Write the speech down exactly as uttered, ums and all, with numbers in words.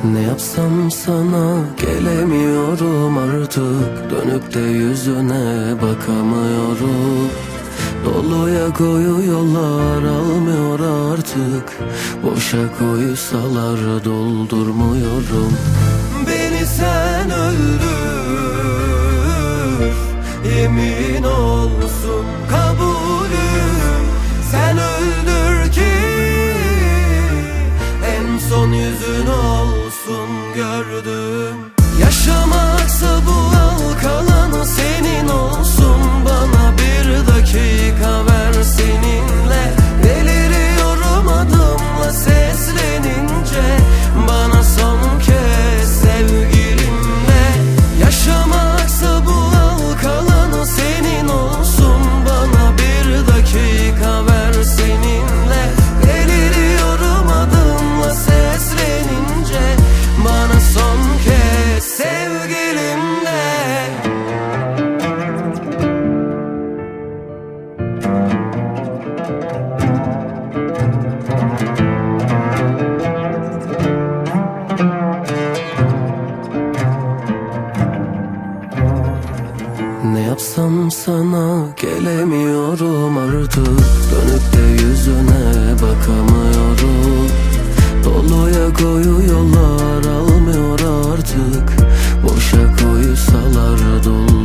Ne yapsam sana gelemiyorum artık. Dönüp de yüzüne bakamıyorum. Doluya koyu yollar almıyor artık. Boşa koysalar doldurmuyorum. Beni sen öldür, yemin olsun kabulüm. Sen öldür ki en son yüzün olsun gördüm. Yaşamaksa bu, al kalanı senin olsun. Bana bir dakika ver seninle. Deliriyorum adımla seslenince. Bana son kez sevgilimle. Yaşamaksa bu, al kalanı senin olsun. Bana bir dakika ver seninle. Deliriyorum adımla seslenince. Bana son kez sevgilimle. Ne yapsam sana gelemiyorum artık. Dönüp de yüzüne bakamıyorum. Doluya koyu yollar almıyor artık. Boşa koysalar dolu.